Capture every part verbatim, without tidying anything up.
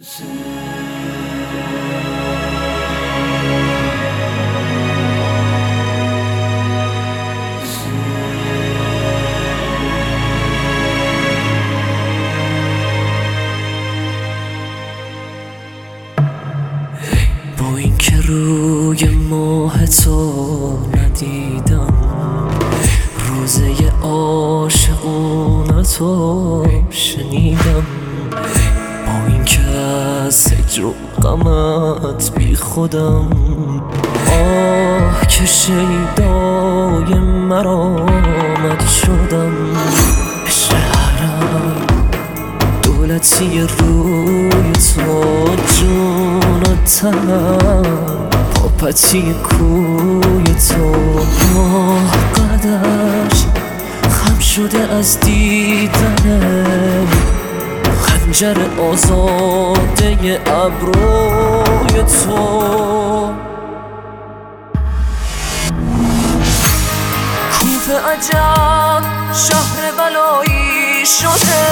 با این که روی ماه تو ندیدم، روزه عاشقونه تو شنیدم. با این که از هجر و غمت بی خودم، آه که شیدای مرامت شدم. شهرم دولتی روی تو، جون و تنم پاپتی کوی تو. آه قدرش خم شده از دیدنم، خنجر آزاده ابروی تو. کوفه عجب شهر بلایی شده،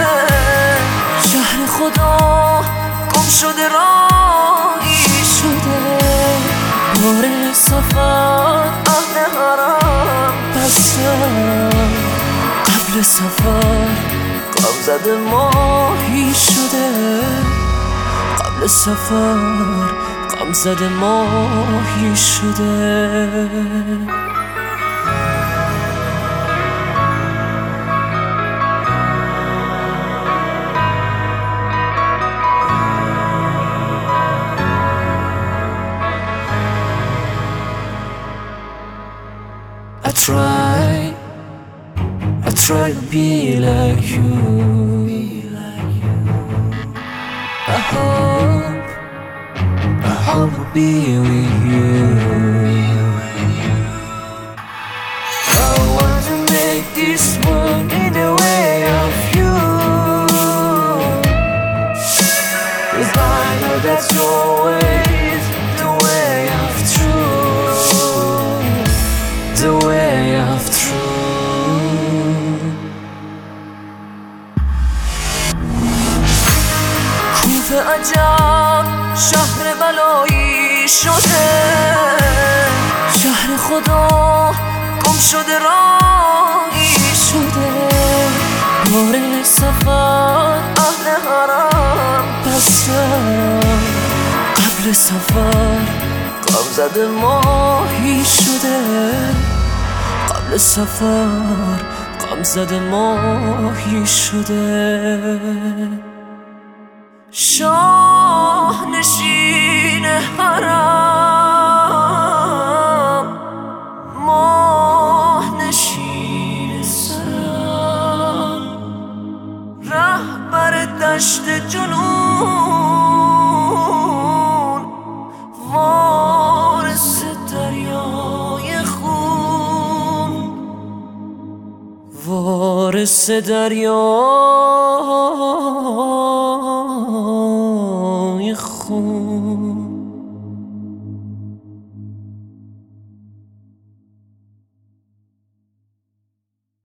شهر خدا گم شده راهی شده. بار سفر اهل حرم بستم، قبل سفر غم زده ماهی شده. قبل سفر غم زده ماهی شده. I try, I try to be like you. I hope, I hope to be with you. I want to make this world in the way of you, 'cause I know that's always the way of truth, the way of truth. کوفه عجب شهر بلایی شده، شهر خدا گم شده راهی شده. بار سفر اهل حرم بستم، قبل سفر غم زده ماهی شده. قبل سفر غم زده ماهی شده. شاه نشین حرم، ماه نشین سرم، رهبر دشت جنون، وارث دریای خون، وارث دریا